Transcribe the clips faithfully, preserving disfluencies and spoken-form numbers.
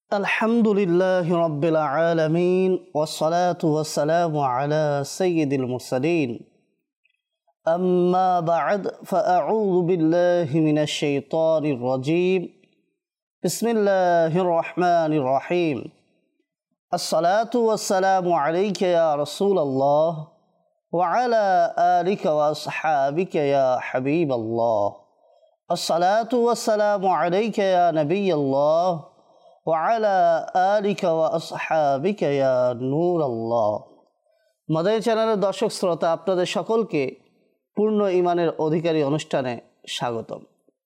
الحمد لله رب العالمين والصلاة والسلام على سيد المرسلين أما بعد فأعوذ بالله من الشيطان الرجيم بسم الله الرحمن الرحيم الصلاة والسلام عليك يا رسول الله وعلى آلك وأصحابك يا حبيب الله الصلاة والسلام عليك يا نبي الله وعلى آلك وأصحابك يا نور الله মাদানী চ্যানেলের দর্শক শ্রোতা আপনাদের সকলকে পূর্ণ ঈমানের অধিকারী অনুষ্ঠানে স্বাগতম।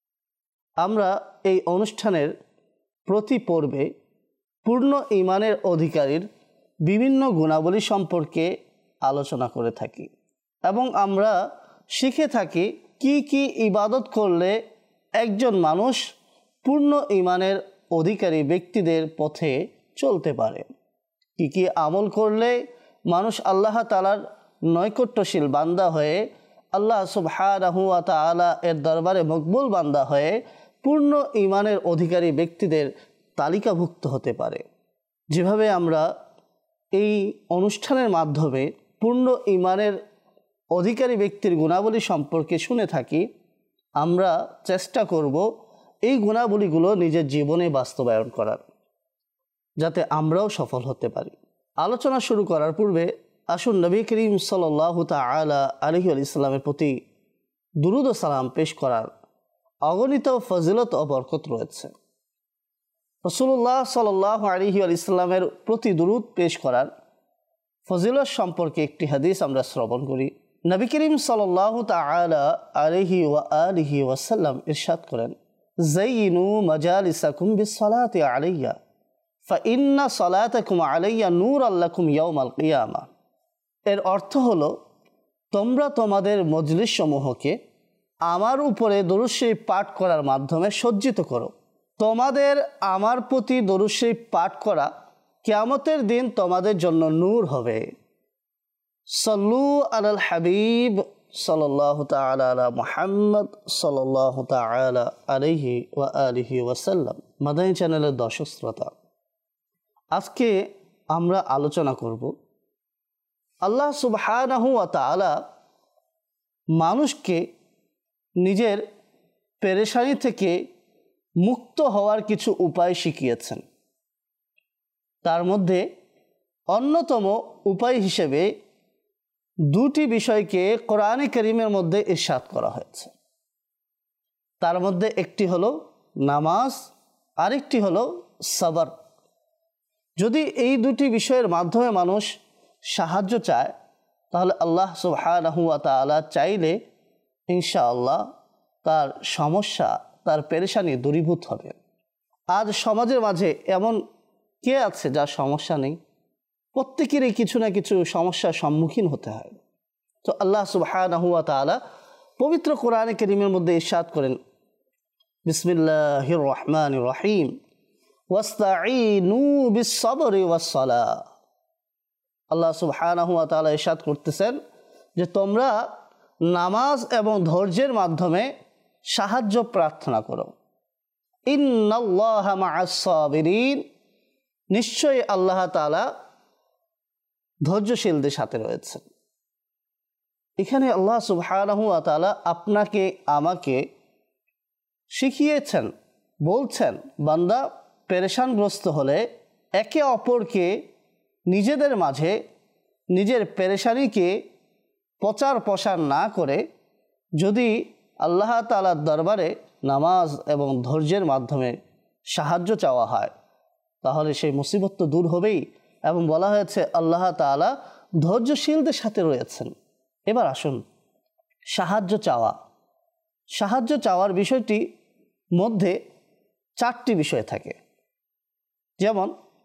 আমরা এই অনুষ্ঠানের প্রতি পর্বে পূর্ণ ঈমানের অধিকারীর বিভিন্ন গুণাবলী সম্পর্কে আলোচনা করে থাকি এবং আমরা শিখে থাকি কি কি ইবাদত করলে একজন মানুষ পূর্ণ ঈমানের অধিকারী ব্যক্তিদের পথে চলতে পারে, কি কি আমল করলে মানুষ আল্লাহ তাআলার নৈকট্যশীল বান্দা হয়ে আল্লাহ সুবহানাহু ওয়া তাআলা এর দরবারে মকবুল বান্দা হয়ে পূর্ণ ঈমানের অধিকারী ব্যক্তিদের তালিকাভুক্ত হতে পারে। যেভাবে আমরা এই অনুষ্ঠানের মাধ্যমে পূর্ণ ঈমানের অধিকারী ব্যক্তির গুণাবলী সম্পর্কে শুনে থাকি, আমরা চেষ্টা করব এই গুণাবলীগুলো নিজের জীবনে বাস্তবায়ন করার, যাতে আমরাও সফল হতে পারি। আলোচনা শুরু করার পূর্বে আসুন নবী করিম সাল্লাল্লাহু তাআলা আলাইহি ওয়াসাল্লামের প্রতি দুরূদ ও সালাম পেশ করার অগণিত ফজিলত ও বরকত রয়েছে। রাসূলুল্লাহ সাল্লাল্লাহু আলাইহি ওয়াসাল্লামের প্রতি দুরূদ পেশ করার ফজিলত সম্পর্কে একটি হাদিস আমরা শ্রবণ করি। নবী করিম সাল্লাল্লাহু তাআলা আলাইহি ওয়া আলিহি ওয়াসাল্লাম ইরশাদ করেন, জাইনু মাজালিসাকুম বিসসালাতি আলাইয়া ফাইন্না সালাতাকুম আলাইয়া নূরাল লাকুম ইয়াউমাল কিয়ামা। এর অর্থ হলো, তোমরা তোমাদের মজলিস সমূহকে আমার উপরে দরুদ শরীফ পাঠ করার মাধ্যমে সজ্জিত করো। তোমাদের আমার প্রতি দরুদ শরীফ পাঠ করা কিয়ামতের দিন তোমাদের জন্য নূর হবে। সাল্লু আলাল হাবিব সাল্লাল্লাহু তাআলা আলা মুহাম্মদ সাল্লাল্লাহু তাআলা আলাইহি ওয়া আলিহি ওয়াসাল্লাম। মাদানী চ্যানেলের দর্শক শ্রোতা, আজকে আমরা আলোচনা করব আল্লাহ সুবহানাহু ওয়া তাআলা মানুষকে নিজের পেরেশানি থেকে মুক্ত হওয়ার কিছু উপায় শিখিয়েছেন। তার মধ্যে অন্যতম উপায় হিসেবে দুটি বিষয়কে কোরআনে কারীমের মধ্যে ইরশাদ করা হয়েছে। তার মধ্যে একটি হলো নামাজ, আরেকটি হলো সবর। যদি এই দুটি বিষয়ের মাধ্যমে মানুষ সাহায্য চায়, তাহলে আল্লাহ সুবহানাহু ওয়া তাআলা চাইলে ইনশাআল্লাহ তার সমস্যা, তার পেরেশানি দূরীভূত হবে। আজ সমাজের মাঝে এমন কে আছে যার সমস্যা নেই? প্রত্যেকেরই কিছু না কিছু সমস্যার সম্মুখীন হতে হয়। তো আল্লাহ সুবহানাহু ওয়া তাআলা পবিত্র কোরআনে কারীমের মধ্যে ইরশাদ করেন, বিসমিল্লাহির রহমানির রহিম, ওয়াস্তাঈনু বিস-সাবরি ওয়াস-সালাহ। আল্লাহ সুবহানাহু ওয়া তাআলা ইরশাদ করতেছেন যে তোমরা নামাজ এবং ধৈর্যের মাধ্যমে সাহায্য প্রার্থনা করো। ইন্নাল্লাহা মা'আস-সাবিরিন, নিশ্চয়ই আল্লাহ তাআলা ধৈর্যশীলদের সাথে রয়েছেন। এখানে আল্লাহ সুবহানাহু ওয়া তাআলা আপনাকে আমাকে শিখিয়েছেন, বলছেন বান্দা পেরেশানগ্রস্ত হলে একে অপরকে নিজেদের মাঝে নিজের পেরেশানিকে প্রচার প্রসার না করে যদি আল্লাহ তাআলার দরবারে নামাজ এবং ধৈর্যের মাধ্যমে সাহায্য চাওয়া হয়, তাহলে সেই মুসিবত তো দূর হবেই। এবং বলা হয়েছে আল্লাহ তাআলা ধৈর্যশীলদের সাথে রয়েছেন। এবার আসুন, সাহায্য চাওয়া। সাহায্য চাওয়ার বিষয়টি মধ্যে চারটি বিষয় থাকে। যেমন,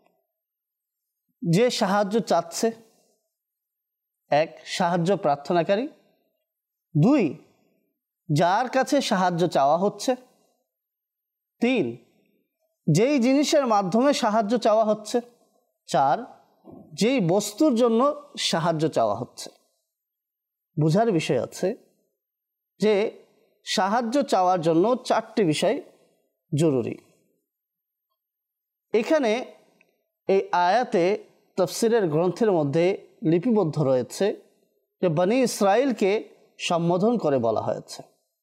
যে সাহায্য চাচ্ছে, এক, সাহায্য প্রার্থনাকারী; দুই, যার কাছে সাহায্য চাওয়া হচ্ছে; তিন, যেই জিনিসের মাধ্যমে সাহায্য চাওয়া হচ্ছে; চার, যেই বস্তুর জন্য সাহায্য চাওয়া হচ্ছে। বুঝার বিষয় আছে যে সাহায্য চাওয়ার জন্য চারটি বিষয় জরুরি। এখানে এই আয়াতে তাফসিরের গ্রন্থের মধ্যে লিপিবদ্ধ রয়েছে যে বনি ইসরাইলকে সম্বোধন করে বলা হয়েছে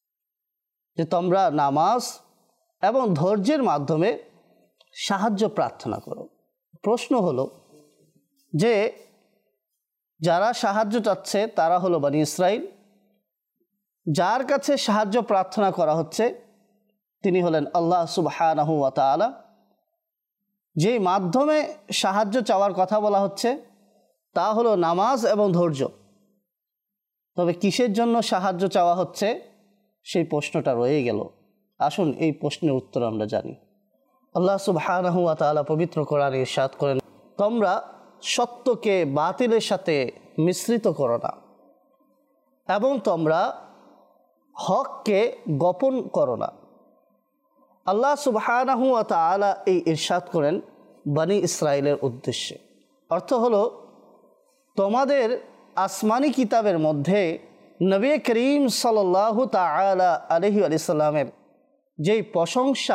যে তোমরা নামাজ এবং ধৈর্যের মাধ্যমে সাহায্য প্রার্থনা করো। প্রশ্ন হলো যে যারা সাহায্য চাচ্ছে তারা হলো বনি ইসরাইল, যার কাছে সাহায্য প্রার্থনা করা হচ্ছে তিনি হলেন আল্লাহ সুবহানাহু ওয়া তাআলা, যেই মাধ্যমে সাহায্য চাওয়ার কথা বলা হচ্ছে তা হলো নামাজ এবং ধৈর্য। তবে কিসের জন্য সাহায্য চাওয়া হচ্ছে সেই প্রশ্নটা রয়ে গেল। আসুন এই প্রশ্নের উত্তর আমরা জানি। আল্লাহ সুবহানাহু ওয়া তাআলা পবিত্র কোরআনে ইরশাদ করেন, তোমরা সত্যকে বাতিলের সাথে মিশ্রিত করো না এবং তোমরা হককে গোপন করো না। আল্লাহ সুবহানাহু ওয়া তাআলা এই ইরশাদ করেন বনি ইসরাইলের উদ্দেশ্যে। অর্থ হলো তোমাদের আসমানি কিতাবের মধ্যে নবী করিম সাল্লাল্লাহু তাআলা আলাইহি ওয়া সাল্লামের যেই প্রশংসা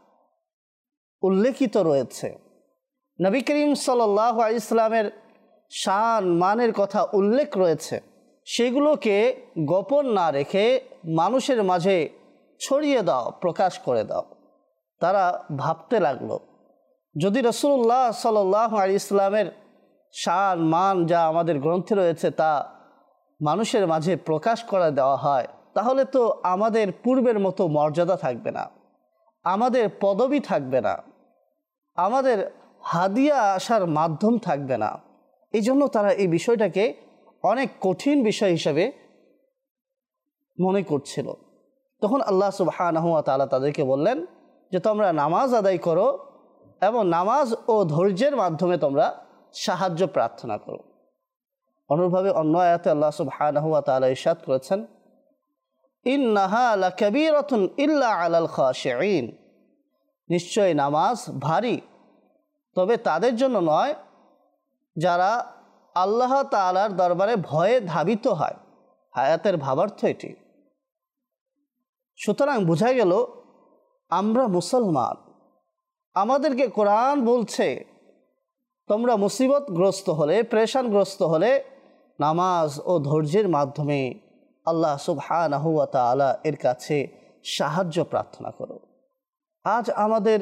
উল্লেখিত রয়েছে, নবী করিম সাল্লাল্লাহু আলাইহি সাল্লামের শান মানের কথা উল্লেখ রয়েছে, সেগুলোকে গোপন না রেখে মানুষের মাঝে ছড়িয়ে দাও, প্রকাশ করে দাও। তারা ভাবতে লাগলো যদি রাসূলুল্লাহ সাল্লাল্লাহু আলাইহি সাল্লামের শান মান যা আমাদের গ্রন্থে রয়েছে তা মানুষের মাঝে প্রকাশ করে দেওয়া হয় তাহলে তো আমাদের পূর্বের মতো মর্যাদা থাকবে না, আমাদের পদবি থাকবে না, আমাদের হাদিয়া আসার মাধ্যম থাকবে না। এই জন্য তারা এই বিষয়টাকে অনেক কঠিন বিষয় হিসেবে মনে করছিল। তখন আল্লাহ সুবহানাহু ওয়া তাআলা তাদেরকে বললেন যে তোমরা নামাজ আদায় করো এবং নামাজ ও ধৈর্যের মাধ্যমে তোমরা সাহায্য প্রার্থনা করো। অনুরূপভাবে অন্য আয়াতে আল্লাহ সুবহানাহু ওয়া তাআলা ইরশাদ করেছেন, ইন্নাহা লাকাবীরাতুন ইল্লা আলাল খাশিঈন, নিশ্চয় নামাজ ভারী, তবে তাদের জন্য নয় যারা আল্লাহ তাআলার দরবারে ভয়ে ধাবিত হয়। আয়াতের ভাবার্থ এটি। সুতরাং বোঝা গেল আমরা মুসলমান, আমাদেরকে কোরআন বলছে তোমরা মুসিবতগ্রস্ত হলে, পেরেশানগ্রস্ত হলে নামাজ ও ধৈর্যের মাধ্যমে আল্লাহ সুবহানাহু ওয়া তাআলা এর কাছে সাহায্য প্রার্থনা করো। আজ আমাদের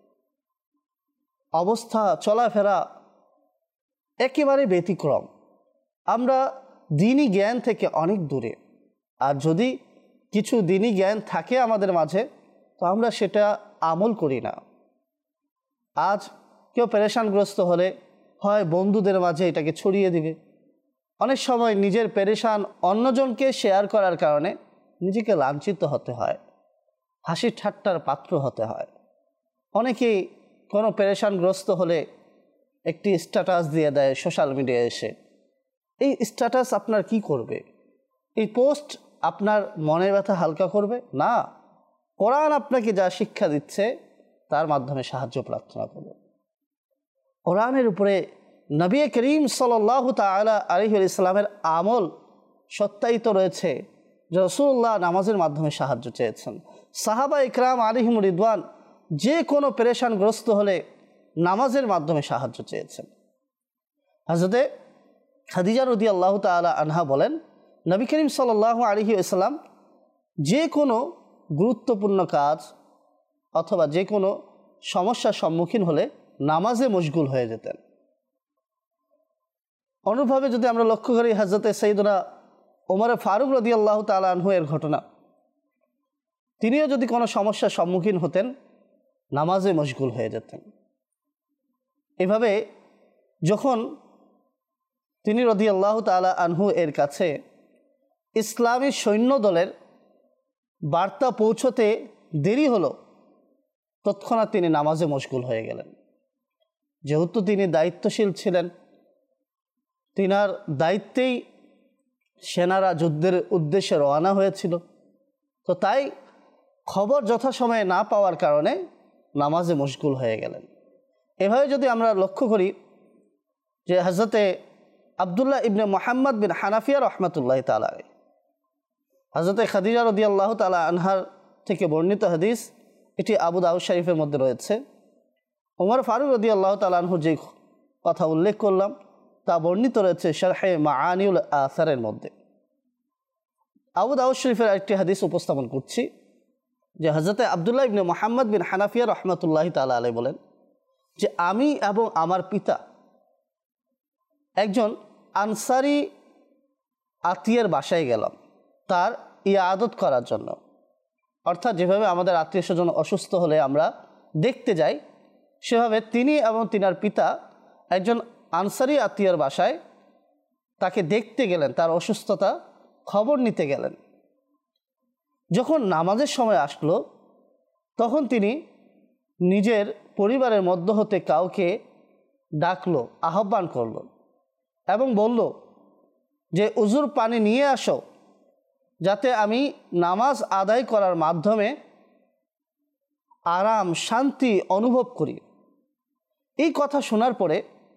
অবস্থা চলাফেরা একেবারে ব্যতিক্রম। আমরা দ্বীনি জ্ঞান থেকে অনেক দূরে। আর যদি কিছু দ্বীনি জ্ঞান থাকে আমাদের মাঝে তো আমরা সেটা আমল করি না। আজ কেউ পেরেশানগ্রস্ত হলে হয় বন্ধুদের মাঝে এটাকে ছড়িয়ে দিবে, অনেক সময় নিজের পেরেশান অন্যজনকে শেয়ার করার কারণে নিজেকে লাঞ্ছিত হতে হয়, হাসি ঠাট্টার পাত্র হতে হয়। অনেকেই কোনো পেরেশানগ্রস্ত হলে একটি স্ট্যাটাস দিয়ে দেয় সোশ্যাল মিডিয়ায় এসে। এই স্ট্যাটাস আপনার কি করবে? এই পোস্ট আপনার মনের ব্যথা হালকা করবে না। কোরআন আপনাকে যা শিক্ষা দিচ্ছে তার মাধ্যমে সাহায্য প্রার্থনা করবে। কোরআনের উপরে নবী করিম সাল্লাল্লাহু তাআলা আলাইহি ওয়া সাল্লামের আমল সত্যায়িত রয়েছে যে রাসূলুল্লাহ নামাজের মাধ্যমে সাহায্য চেয়েছেন। সাহাবা ইকরাম আলাইহিম রিদওয়ান যে কোনো পেরেশানগ্রস্ত হলে নামাজের মাধ্যমে সাহায্য চেয়েছেন। হযরতে খাদিজা রাদিয়াল্লাহু তাআলা আনহা বলেন, নবী করিম সাল্লাল্লাহু আলাইহি ওয়া সাল্লাম যে কোনো গুরুত্বপূর্ণ কাজ অথবা যে কোনো সমস্যার সম্মুখীন হলে নামাজে মশগুল হয়ে যেতেন। অনুরূপভাবে যদি আমরা লক্ষ্য করি হযরতে সাইয়্যিদুনা ওমর ফারুক রাদিয়াল্লাহু তাআলা আনহু এর ঘটনা, তিনিও যদি কোনো সমস্যার সম্মুখীন হতেন নামাজে মশগুল হয়ে যেতেন। এভাবে যখন তিনি রাদিয়াল্লাহু তাআলা আনহু এর কাছে ইসলামী সৈন্য দলের বার্তা পৌঁছতে দেরি হলো, তৎক্ষণাৎ তিনি নামাজে মশগুল হয়ে গেলেন। যেহেতু তিনি দায়িত্বশীল ছিলেন, তিনার দায়িত্বেই সেনারা যুদ্ধের উদ্দেশ্যে রওনা হয়েছিল, তো তাই খবর যথাসময়ে না পাওয়ার কারণে নামাজে মশগুল হয়ে গেলেন। এভাবে যদি আমরা লক্ষ্য করি যে হযরতে আব্দুল্লাহ ইবনে মুহাম্মদ বিন হানাফিয়া রহমাতুল্লাহি তাআলা আলাইহি, হযরতে খাদিজা রাদিয়াল্লাহু তাআলা আনহার থেকে বর্ণিত হাদিস, এটি আবু দাউদ শরীফের মধ্যে রয়েছে। ওমর ফারুক রাদিয়াল্লাহু তাআলা আনহু যে কথা উল্লেখ করলাম তা বর্ণিত রয়েছে শারহে মাআনিউল আসারের মধ্যে। আবু দাউদ শরীফের একটি হাদিস উপস্থাপন করছি যে হযরতে আব্দুল্লাহ ইবনে মুহাম্মদ বিন হানাফিয়া রাহমাতুল্লাহি তাআলা আলাইহি বলেন যে আমি এবং আমার পিতা একজন আনসারি আত্মীয়ের বাসায় গেলাম তার ইয়াদত করার জন্য। অর্থাৎ যেভাবে আমাদের আত্মীয় স্বজন অসুস্থ হলে আমরা দেখতে যাই, সেভাবে তিনি এবং তিনার পিতা একজন আনসারি আত্মীয়ের বাসায় তাকে দেখতে গেলেন, তার অসুস্থতা খবর নিতে গেলেন। যখন নামাজের সময় আসলো তখন তিনি নিজের পরিবারের মধ্য হতে কাউকে ডাকলো, আহ্বান করলো এবং বলল যে উজুর পানি নিয়ে আসো, যাতে আমি নামাজ আদায় করার মাধ্যমে আরাম শান্তি অনুভব করি। এই কথা শোনার পরে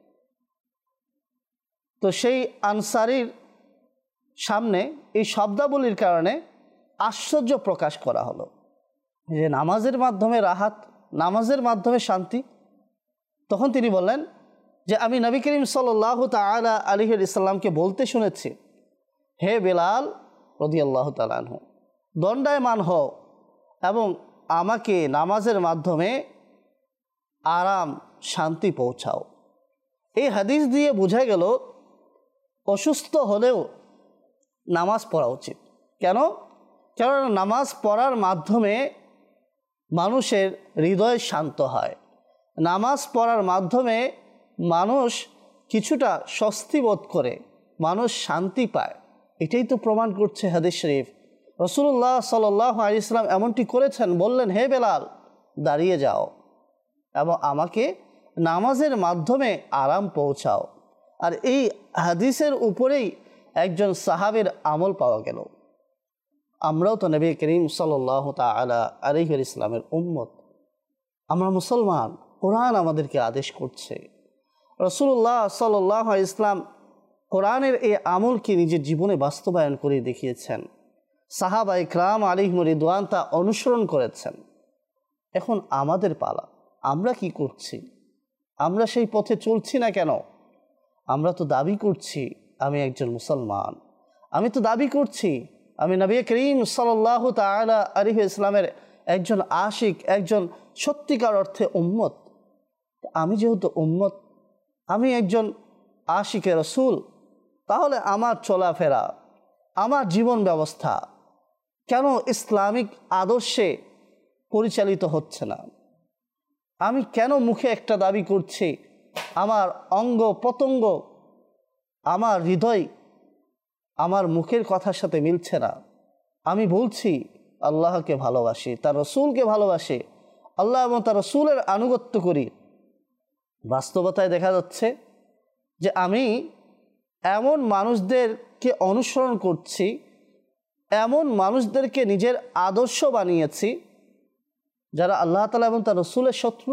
তো সেই আনসারির সামনে এই শব্দাবলীর কারণে আশ্চর্য প্রকাশ করা হলো যে নামাজের মাধ্যমে রাহাত, নামাজের মাধ্যমে শান্তি। তখন তিনি বললেন যে আমি নবী করিম সাল্লাল্লাহু তাআলা আলাইহি ওয়াসাল্লামকে বলতে শুনেছি, হে বেলাল রাদিয়াল্লাহু তাআলা আনহু, দণ্ডায়মান হও এবং আমাকে নামাজের মাধ্যমে আরাম শান্তি পৌঁছাও। এই হাদিস দিয়ে বোঝা গেল অসুস্থ হলেও নামাজ পড়া উচিত। কেন? কারণ নামাজ পড়ার মাধ্যমে মানুষের হৃদয় শান্ত হয়, নামাজ পড়ার মাধ্যমে মানুষ কিছুটা স্বস্তি বোধ করে, মানুষ শান্তি পায়। এটাই তো প্রমাণ করছে হাদিস শরীফ। রাসূলুল্লাহ সাল্লাল্লাহু আলাইহি ওয়াসাল্লাম এমনটি করেছেন, বললেন হে বেলাল দাঁড়িয়ে যাও এবং আমাকে নামাজের মাধ্যমে আরাম পৌঁছাও। আর এই হাদিসের উপরেই একজন সাহাবীর আমল পাওয়া গেল। আমরাও তো নবী করিম সাল্লাল্লাহু তাআলা আলাইহি ওয়াসাল্লামের উম্মত, আমরা মুসলমান, কোরআন আমাদেরকে আদেশ করছে। রাসূলুল্লাহ সাল্লাল্লাহু আলাইহি ওয়াসাল্লাম কোরআনের এই আমলকে নিজের জীবনে বাস্তবায়ন করে দেখিয়েছেন, সাহাবা ইকরাম আলাইহিম রিদওয়ান তা অনুসরণ করেছেন। এখন আমাদের পালা, আমরা কি করছি? আমরা সেই পথে চলছি না কেন? আমরা তো দাবি করছি আমি একজন মুসলমান, আমি তো দাবি করছি আমি নবী করিম সাল্লাল্লাহু তাআলা আলাইহি ওয়াসাল্লামের একজন আশিক, একজন সত্যিকার অর্থে উম্মত। আমি যেহেতু উম্মত, আমি একজন আশিকে রাসূল, তাহলে আমার চলাফেরা, আমার জীবন ব্যবস্থা কেন ইসলামিক আদর্শে পরিচালিত হচ্ছে না? আমি কেন মুখে একটা দাবি করছি, আমার অঙ্গ প্রত্যঙ্গ, আমার হৃদয় আমার মুখের কথার সাথে মিলছে না? আমি বলছি আল্লাহকে ভালোবাসি, তার রসুলকে ভালোবাসি, আল্লাহ এবং তার রসুলের আনুগত্য করি। বাস্তবতায় দেখা যাচ্ছে যে আমি এমন মানুষদেরকে অনুসরণ করছি, এমন মানুষদেরকে নিজের আদর্শ বানিয়েছি যারা আল্লাহ তাআলা এবং তার রসুলের শত্রু,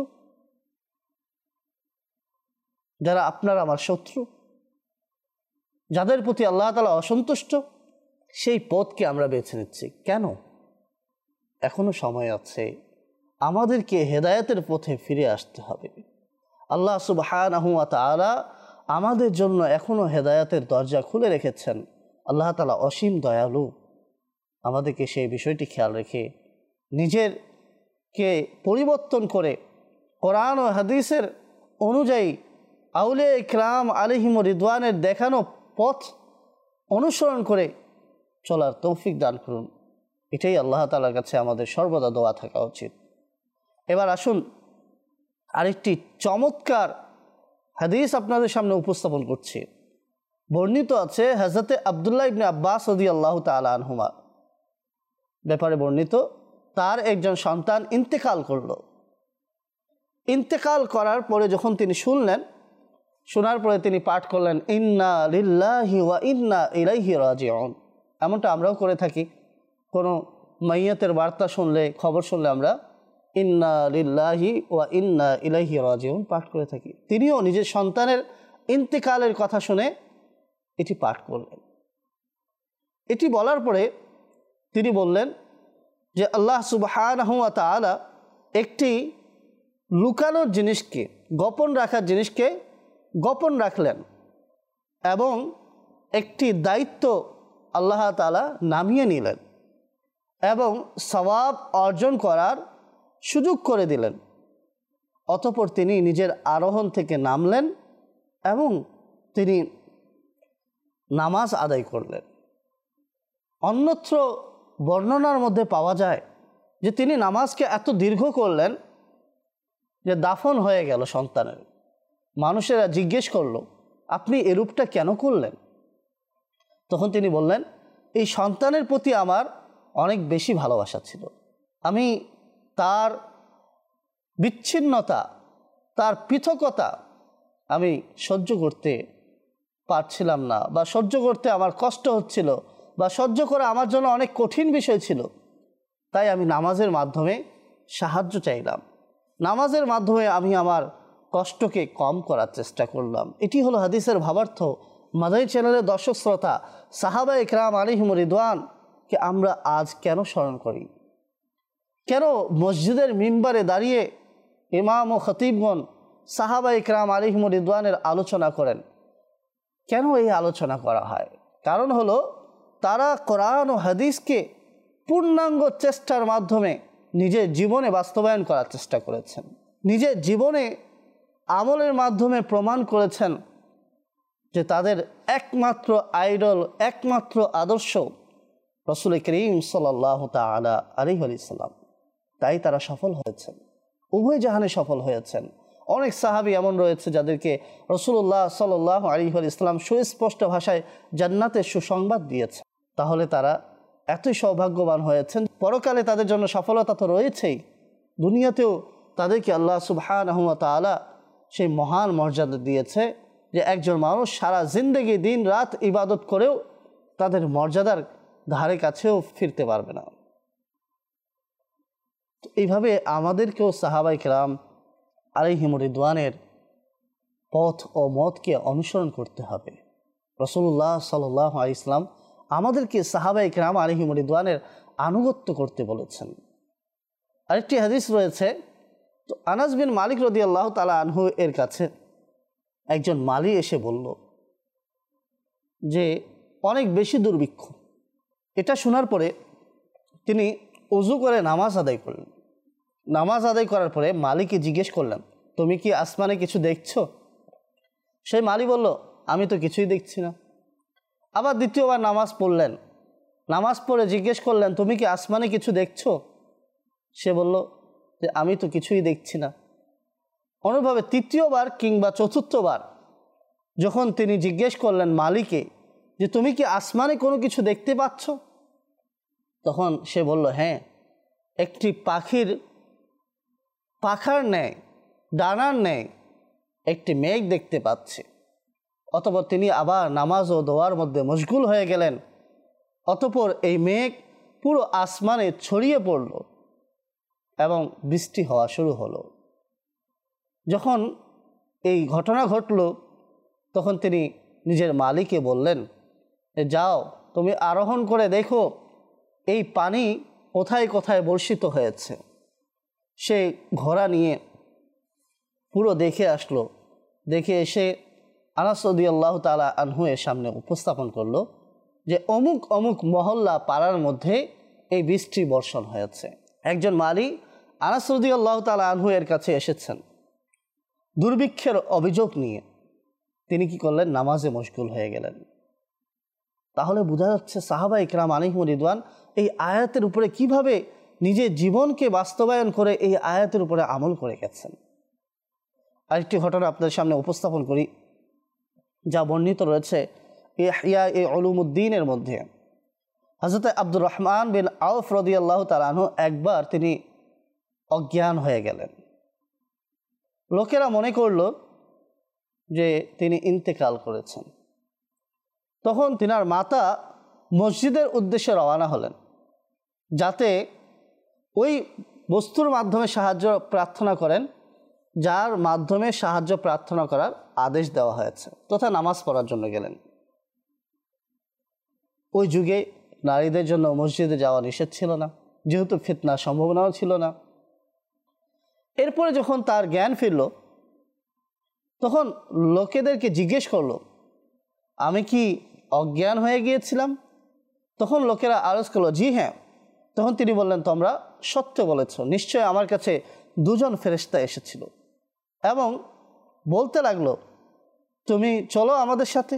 যারা আপনার আমার শত্রু, যাদের প্রতি আল্লাহ তাআলা অসন্তুষ্ট, সেই পথকে আমরা বেছে নিচ্ছি কেন? এখনো সময় আছে, আমাদেরকে হেদায়েতের পথে ফিরে আসতে হবে। আল্লাহ সুবহানাহু ওয়া তাআলা আমাদের জন্য এখনো হেদায়েতের দরজা খুলে রেখেছেন। আল্লাহ তাআলা অসীম দয়ালু। আমাদেরকে সেই বিষয়টি খেয়াল রেখে নিজেরকে পরিবর্তন করে কোরআন ও হাদিসের অনুযায়ী আউলিয়া ইকরাম আলাইহিম রিদওয়ানের দেখানো পথ অনুসরণ করে চলার তৌফিক দান করুন। এটাই আল্লাহ তাআলার কাছে আমাদের সর্বদা দোয়া থাকা উচিত। এবার আসুন আরেকটি চমৎকার হাদিস আপনাদের সামনে উপস্থাপন করছি। বর্ণিত আছে হযরতে আব্দুল্লাহ ইবনে আব্বাস রাদিয়াল্লাহু তাআলা আনহুমা ব্যাপারে বর্ণিত, তার একজন সন্তান ইন্তেকাল করল। ইন্তেকাল করার পরে যখন তিনি শুনলেন, শোনার পরে তিনি পাঠ করলেন ইন্না লিল্লাহি ওয়া ইন্না ইলাইহি রাজিউন। এমনটা আমরাও করে থাকি, কোনো মাইয়াতের বার্তা শুনলে, খবর শুনলে আমরা ইন্না লিল্লাহি ওয়া ইন্না ইলাইহি রাজিউন পাঠ করে থাকি। তিনিও নিজের সন্তানের ইন্তেকালের কথা শুনে এটি পাঠ করলেন। এটি বলার পরে তিনি বললেন যে আল্লাহ সুবহানাহু ওয়া তাআলা একটি লুকানোর জিনিসকে, গোপন রাখার জিনিসকে গোপন রাখলেন এবং একটি দায়িত্ব আল্লাহ তাআলা নামিয়ে নিলেন এবং সওয়াব অর্জন করার সুযোগ করে দিলেন। অতঃপর তিনি নিজের আরোহণ থেকে নামলেন এবং তিনি নামাজ আদায় করলেন। অন্যত্র বর্ণনার মধ্যে পাওয়া যায় যে তিনি নামাজকে এত দীর্ঘ করলেন যে দাফন হয়ে গেল সন্তানের। মানুষেরা জিজ্ঞেস করলো, আপনি এরূপটা কেন করলেন? তখন তিনি বললেন, এই সন্তানের প্রতি আমার অনেক বেশি ভালোবাসা ছিল। আমি তার বিচ্ছিন্নতা, তার পৃথকতা আমি সহ্য করতে পারছিলাম না, বা সহ্য করতে আমার কষ্ট হচ্ছিল, বা সহ্য করা আমার জন্য অনেক কঠিন বিষয় ছিল। তাই আমি নামাজের মাধ্যমে সাহায্য চাইলাম, নামাজের মাধ্যমে আমি আমার কষ্টকে কম করার চেষ্টা করলাম। এটি হলো হাদিসের ভাবার্থ। মাদানী চ্যানেলের দর্শক শ্রোতা, সাহাবা ইকরাম আলাইহিম রিদওয়ানকে আমরা আজ কেন স্মরণ করি? কেন মসজিদের মিম্বারে দাঁড়িয়ে ইমাম ও খতিবগণ সাহাবা ইকরাম আলাইহিম রিদওয়ানের আলোচনা করেন? কেন এই আলোচনা করা হয়? কারণ হলো তারা কোরআন ও হাদিসকে পূর্ণাঙ্গ চেষ্টার মাধ্যমে নিজের জীবনে বাস্তবায়ন করার চেষ্টা করেছেন, নিজের জীবনে আমলের মাধ্যমে প্রমাণ করেছেন যে তাদের একমাত্র আইডল, একমাত্র আদর্শ রাসূল করিম সাল্লাল্লাহু তাআলা আলাইহি ওয়াসাল্লাম। তাই তারা সফল হয়েছেন, উভয় জাহানে সফল হয়েছেন। অনেক সাহাবী এমন রয়েছে যাদেরকে রাসূলুল্লাহ সাল্লাল্লাহু আলাইহি ওয়াসাল্লাম সুস্পষ্ট ভাষায় জান্নাতের সুসংবাদ দিয়েছেন। তাহলে তারা এতই সৌভাগ্যবান হয়েছেন, পরকালে তাদের জন্য সফলতা তো রয়েছেই, দুনিয়াতেও তাদেরকে আল্লাহ সুবহানাহু ওয়া তাআলা সেই মহান মর্যাদা দিয়েছে যে একজন মানুষ সারা জিন্দেগি দিন রাত ইবাদত করেও তাদের মর্যাদার ধারে কাছেও ফিরতে পারবে না। এইভাবে আমাদেরকেও সাহাবায়ে কেরাম আলাইহিম রিদওয়ানের পথ ও মতকে অনুসরণ করতে হবে। রাসূলুল্লাহ সাল্লাল্লাহু আলাইহি ওয়াসাল্লাম আমাদেরকে সাহাবায়ে কেরাম আলাইহিম রিদওয়ানের আনুগত্য করতে বলেছেন। আরেকটি হাদিস রয়েছে, তো আনাস বিন মালিক রাদিয়াল্লাহু তাআলা আনহু এর কাছে একজন মালি এসে বলল যে অনেক বেশি দুর্ভিক্ষ। এটা শোনার পরে তিনি ওযু করে নামাজ আদায় করলেন। নামাজ আদায় করার পরে মালিককে জিজ্ঞেস করলেন, তুমি কি আসমানে কিছু দেখছো? সেই মালি বলল, আমি তো কিছুই দেখছি না। আবার দ্বিতীয়বার নামাজ পড়লেন, নামাজ পড়ে জিজ্ঞেস করলেন, তুমি কি আসমানে কিছু দেখছো? সে বলল যে আমি তো কিছুই দেখছি না। অনুভাবে তৃতীয়বার কিংবা চতুর্থবার যখন তিনি জিজ্ঞেস করলেন মালিকে যে তুমি কি আসমানে কোনো কিছু দেখতে পাচ্ছ? তখন সে বলল, হ্যাঁ, একটি পাখির পাখার ন্যায়, ডানার ন্যায় একটি মেঘ দেখতে পাচ্ছি। অতঃপর তিনি আবার নামাজ ও দোয়ার মধ্যে মশগুল হয়ে গেলেন। অতঃপর এই মেঘ পুরো আসমানে ছড়িয়ে পড়ল এবং বৃষ্টি হওয়া শুরু হলো। যখন এই ঘটনা ঘটল তখন তিনি নিজের মালিককে বললেন, যাও তুমি আরোহণ করে দেখো এই পানি কোথায় কোথায় বর্ষিত হয়েছে। সে ঘোড়া নিয়ে পুরো দেখে আসলো। দেখে এসে আনাস রাদিয়াল্লাহু তাআলা আনহু এর সামনে উপস্থাপন করলো যে অমুক অমুক মহল্লা পাড়ার মধ্যে এই বৃষ্টি বর্ষণ হয়েছে। একজন মালি আনাস রাদিয়াল্লাহু তাআলা আনহু এর কাছে এসেছেন দুর্ভিক্ষের অভিযোগ নিয়ে। তিনি কি করলেন? নামাজে মশগুল হয়ে গেলেন। তাহলে বোঝা যাচ্ছে সাহাবায়ে কেরাম আলাইহিম রিদওয়ান এই আয়াতের উপরে কিভাবে নিজের জীবনকে বাস্তবায়ন করে এই আয়াতের উপরে আমল করে গেছেন। আরেকটি ঘটনা আপনাদের সামনে উপস্থাপন করি, যা বর্ণিত রয়েছে ইহয়া উলুমুদ্দিনের মধ্যে। হযরত আব্দুর রহমান বিন আউফ রাদিয়াল্লাহু তাআলা আনহু একবার তিনি অজ্ঞান হয়ে গেলেন। লোকেরা মনে করল যে তিনি ইন্তেকাল করেছেন। তখন তিনার মাতা মসজিদের উদ্দেশ্যে রওনা হলেন, যাতে ওই বস্তুর মাধ্যমে সাহায্য প্রার্থনা করেন যার মাধ্যমে সাহায্য প্রার্থনা করার আদেশ দেওয়া হয়েছে, তথা নামাজ পড়ার জন্য গেলেন। ওই যুগে নারীদের জন্য মসজিদে যাওয়া নিষেধ ছিল না, যেহেতু ফিতনার সম্ভাবনাও ছিল না। এরপরে যখন তার জ্ঞান ফিরল তখন লোকেদেরকে জিজ্ঞেস করলো, আমি কি অজ্ঞান হয়ে গিয়েছিলাম? তখন লোকেরা আরজ করলো, জি হ্যাঁ। তখন তিনি বললেন, তোমরা সত্য বলেছ, নিশ্চয় আমার কাছে দুজন ফেরেশতা এসেছিল এবং বলতে লাগলো, তুমি চলো আমাদের সাথে,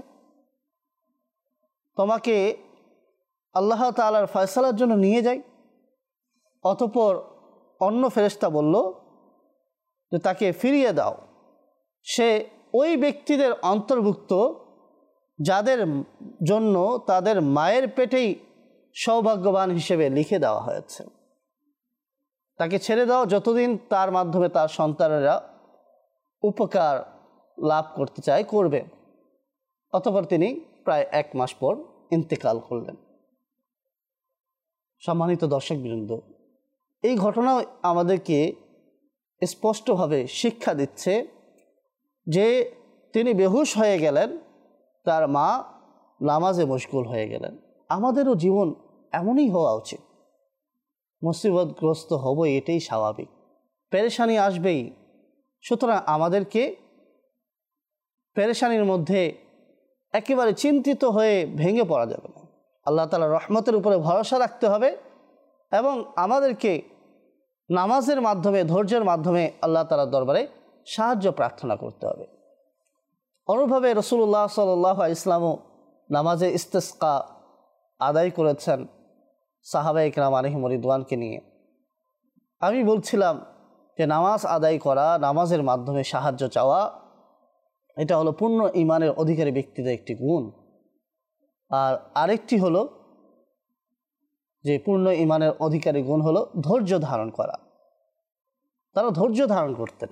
তোমাকে আল্লাহ তাআলার ফয়সালার জন্য নিয়ে যাই। অতঃপর অন্য ফেরেশতা বলল যে তাকে ফিরিয়ে দাও, সে ওই ব্যক্তিদের অন্তর্ভুক্ত যাদের জন্য তাদের মায়ের পেটেই সৌভাগ্যবান হিসেবে লিখে দেওয়া হয়েছে। তাকে ছেড়ে দাও, যতদিন তার মাধ্যমে তার সন্তানেরা উপকার লাভ করতে চায় করবে। অতঃপর তিনি প্রায় এক মাস পর ইন্তেকাল করলেন। সম্মানিত দর্শকবৃন্দ, এই ঘটনা আমাদেরকে স্পষ্টভাবে শিক্ষা দিচ্ছে যে তিনি বেহুশ হয়ে গেলেন, তার মা নামাজে মশগুল হয়ে গেলেন। আমাদেরও জীবন এমনই হওয়া উচিত। মুসিবতগ্রস্ত হব, এটাই স্বাভাবিক, পেরেশানি আসবেই। সুতরাং আমাদেরকে পেরেশানির মধ্যে একেবারে চিন্তিত হয়ে ভেঙে পড়া যাবে না। আল্লাহ তাআলার রহমতের উপরে ভরসা রাখতে হবে এবং আমাদেরকে নামাজের মাধ্যমে, ধৈর্যের মাধ্যমে আল্লাহ তাআলার দরবারে সাহায্য প্রার্থনা করতে হবে। অনুরূপভাবে রাসূলুল্লাহ সাল্লাল্লাহু আলাইহি ওয়াসাল্লামও নামাজে ইস্তিসকা আদায় করেছেন সাহাবায়ে কেরাম আলাইহিম রিদওয়ানকে নিয়ে। আমি বলছিলাম যে নামাজ আদায় করা, নামাজের মাধ্যমে সাহায্য চাওয়া, এটা হলো পূর্ণ ঈমানের অধিকারী ব্যক্তিদের একটি গুণ। আর আরেকটি হলো যে পূর্ণ ঈমানের অধিকারী গুণ হলো ধৈর্য ধারণ করা। তারা ধৈর্য ধারণ করতেন।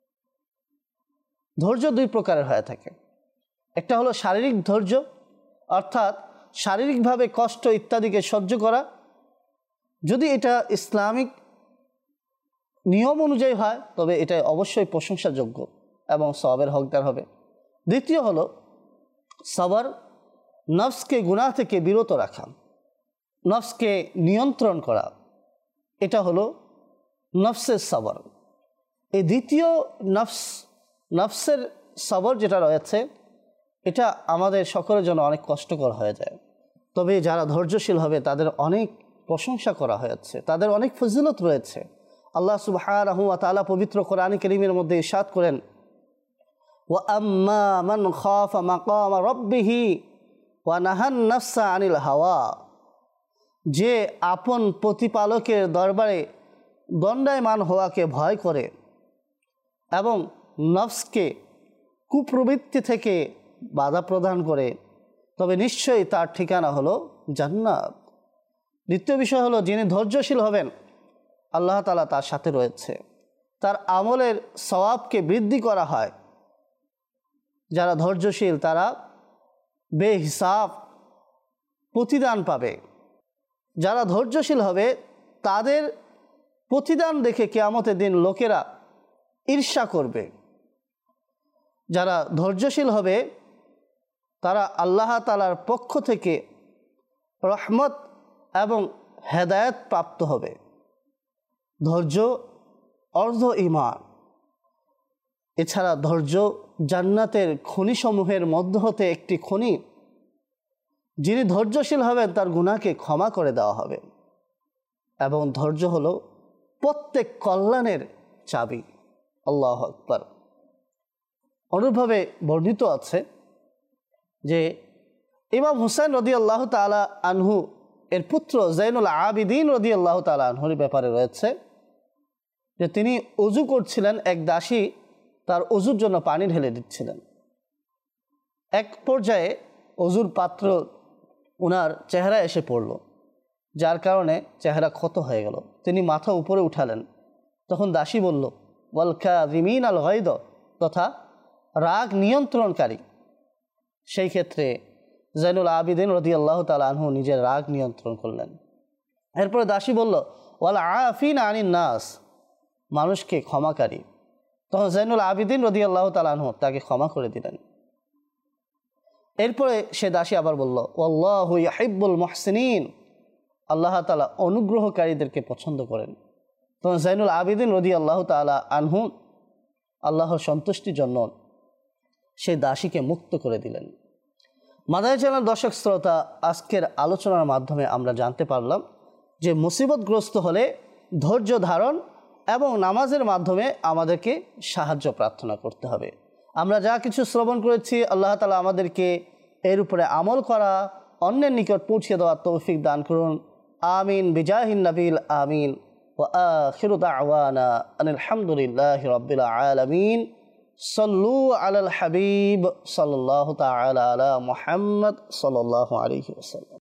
ধৈর্য দুই প্রকারের হয়ে থাকে। একটা হলো শারীরিক ধৈর্য, অর্থাৎ শারীরিকভাবে কষ্ট ইত্যাদিকে সহ্য করা, যদি এটা ইসলামিক নিয়ম অনুযায়ী হয় তবে এটা অবশ্যই প্রশংসাযোগ্য এবং সওয়াবের হকদার হবে। দ্বিতীয় হলো সবর, নফসকে গুনাহ থেকে বিরত রাখা, নফসকে নিয়ন্ত্রণ করা, এটা হলো নফসের সবর। এই দ্বিতীয় নফস নফসের সবর যেটা রয়েছে, এটা আমাদের সকলের জন্য অনেক কষ্টকর হয়ে যায়। তবে যারা ধৈর্যশীল হবে তাদের অনেক প্রশংসা করা হয়েছে, তাদের অনেক ফজিলত রয়েছে। আল্লাহ সুবহানাহু ওয়া তাআলা পবিত্র কোরআন কারীমের মধ্যে ইরশাদ করেন, ওয়া আম্মা মান খাফা মাকাম রাব্বিহি ওয়া নাহান নাফসা আনিল হাওয়া, যে আপন প্রতিপালকের দরবারে দণ্ডায়মান হওয়াকে ভয় করে এবং নফসকে কুপ্রবৃত্তি থেকে বাধা প্রদান করে, তবে নিশ্চয়ই তার ঠিকানা হলো জান্নাত। দ্বিতীয় বিষয় হলো, যিনি ধৈর্যশীল হবেন আল্লাহ তাআলা তার সাথে রয়েছে, তার আমলের সওয়াবকে বৃদ্ধি করা হয়। যারা ধৈর্যশীল তারা বেহিসাব প্রতিদান পাবে। যারা ধৈর্যশীল হবে তাদের প্রতিদান দেখে কিয়ামতের দিন লোকেরা ঈর্ষা করবে। যারা ধৈর্যশীল হবে তারা আল্লাহ তাআলার পক্ষ থেকে রহমত এবং হেদায়েত প্রাপ্ত হবে। ধৈর্য অর্ধ ঈমান। এছাড়া ধৈর্য জান্নাতের খনিসমূহের মধ্য হতে একটি খনি। যিনি ধৈর্যশীল হবেন তার গুনাহকে ক্ষমা করে দেওয়া হবে এবং ধৈর্য হলো প্রত্যেক কল্যাণের চাবি। আল্লাহু আকবার। অনুরূপভাবে বর্ণিত আছে যে ইমাম হুসাইন রাদিয়াল্লাহু তাআলা আনহু এর পুত্র জাইনুল আবিদিন রাদিয়াল্লাহু তাআলা আনহুর ব্যাপারে রয়েছে যে তিনি ওযু করছিলেন, এক দাসী তার ওযুর জন্য পানি ঢেলে দিচ্ছিলেন। এক পর্যায়ে ওযুর পাত্র ওনার চেহারা এসে পড়ল, যার কারণে চেহারা ক্ষত হয়ে গেল। তিনি মাথা উপরে উঠালেন, তখন দাসী বলল, ওয়াল কাযিমিন আল গায়দ, তথা রাগ নিয়ন্ত্রণকারী। সেই ক্ষেত্রে জাইনুল আবিদিন রাদিয়াল্লাহু তাআলা আনহু নিজের রাগ নিয়ন্ত্রণ করলেন। এরপরে দাসী বলল, ওয়াল আফিন আনিন নাস, মানুষকে ক্ষমাকারী। তখন জাইনুল আবিদিন রাদিয়াল্লাহু তাআলা আনহু তাকে ক্ষমা করে দিলেন। এরপরে সে দাসী আবার বলল, ওয়াল্লাহু ইউহিব্বুল মুহসিনিন, আল্লাহ তাআলা অনুগ্রহকারীদেরকে পছন্দ করেন। তখন জাইনুল আবিদিন রাদিয়াল্লাহু তাআলা আনহু আল্লাহর সন্তুষ্টির জন্য সেই দাসীকে মুক্ত করে দিলেন। মাদানী চ্যানেল দর্শক শ্রোতা, আজকের আলোচনার মাধ্যমে আমরা জানতে পারলাম যে মুসিবতগ্রস্ত হলে ধৈর্য ধারণ এবং নামাজের মাধ্যমে আমাদেরকে সাহায্য প্রার্থনা করতে হবে। আমরা যা কিছু শ্রবণ করেছি আল্লাহ তাআলা আমাদেরকে এর উপরে আমল করা, অন্যের নিকট পৌঁছে দেওয়ার তৌফিক দান করুন। আমিন বিজাহিন নবিল আমিন। ওয়া আখিরু দাওয়ানা আনিল হামদুলিল্লাহি রাব্বিল আলামিন। সাল্লু আলাল হাবিব সাল্লাল্লাহু তাআলা আলা মুহাম্মদ সাল্লাল্লাহু আলাইহি ওয়াসাল্লাম।